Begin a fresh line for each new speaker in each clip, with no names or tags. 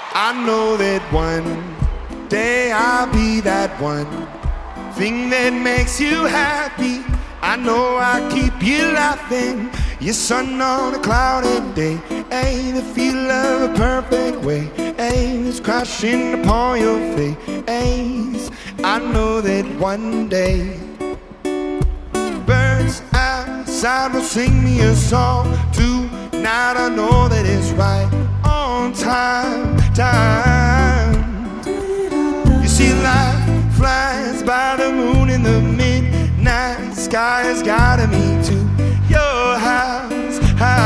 I know that one day I'll be that one thing that makes you happy. I know I keep you laughing. Your sun on a cloudy day ain't the feel of a perfect way. Ain't it's crashing upon your face. I know that one day birds outside will sing me a song. Tonight I know that it's right on time. You see, life flies by the moon in the midnight sky has guided me to your house.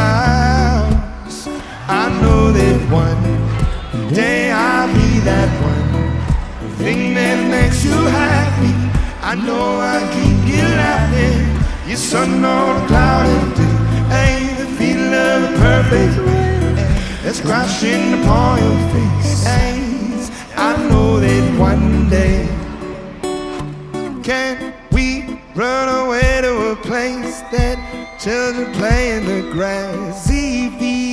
I know that one day I'll be that one thing that makes you happy. I know I keep you laughing. Your sun on a cloudy day ain't the feel of a perfect rain that's crashing upon your face. I know that one day can we run away to a place that children play in the grassy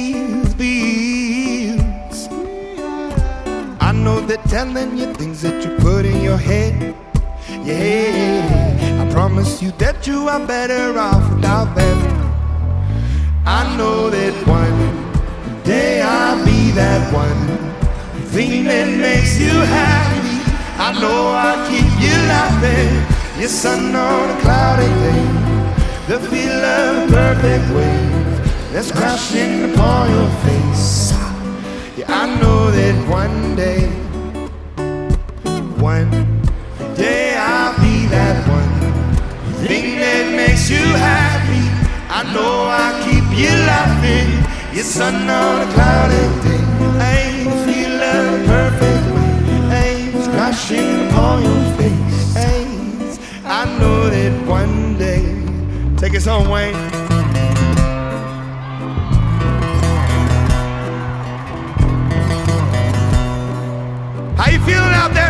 fields. I know that telling you things that you put in your head, yeah, I promise you that you are better off without them. I know that one day I'll be that one thing that makes you happy. I know I'll keep you laughing. Your sun on a cloudy day, the feel of a perfect wave that's crashing upon your face. Yeah, I know that one day I'll be that one thing that makes you happy. I know I'll keep you laughing. Your sun on a cloudy day ain't the feel of a perfect wave it's crashing upon your face. I know that one day. Take us home, Wayne. How you feeling out there?